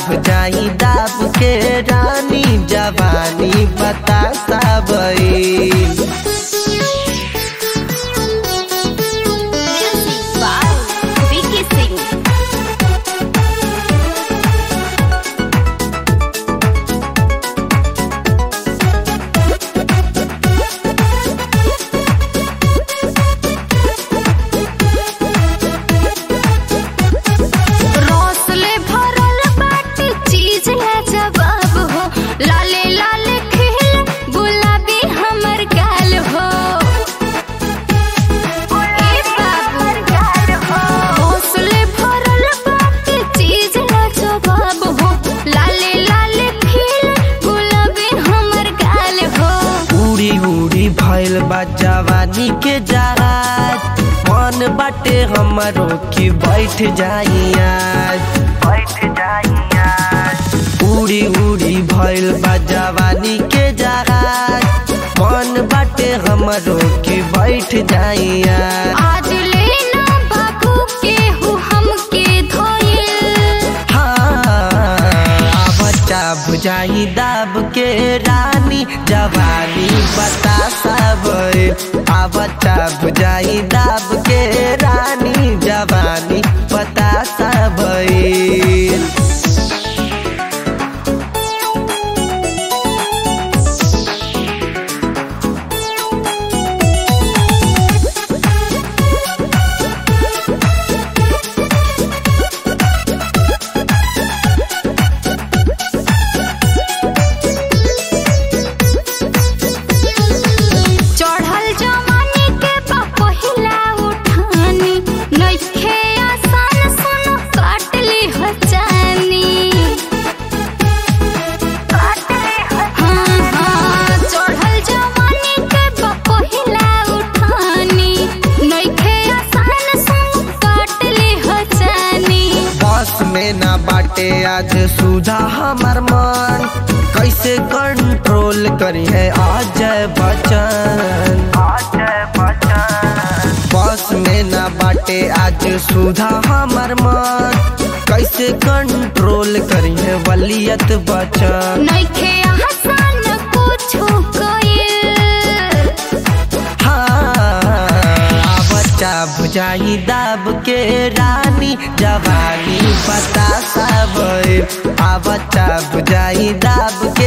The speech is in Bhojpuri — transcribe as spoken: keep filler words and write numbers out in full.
भुजाई दाब के रानी जवानी बता सबई। भइल बा जवानी के जहाज मन बाटे हमरो की बैठ जाई आज बैठ जाई आज। उड़ी उड़ी भइल बा जवानी के जहाज मन बाटे हमरो की बैठ जाई आज। आज लेना बाबू के हु हमके धोइल। हाँ बच्चा भुजाई दाब के रानी जवानी बता सब। आ बच्चा भुजाई दाब के रानी जवानी बता सब। में ना बाटे आज सुधा हमार मन कैसे कंट्रोल करी है अजय बच्चन। बस में ना बाटे आज सुधा हमार मन कैसे कंट्रोल करी है वलियत बच्चन। नइखे आसान कुछो कइल। हाँ बच्चा भुजाई दाब के रानी जवानी बता सब। आ बच्चा भुजाई दाब के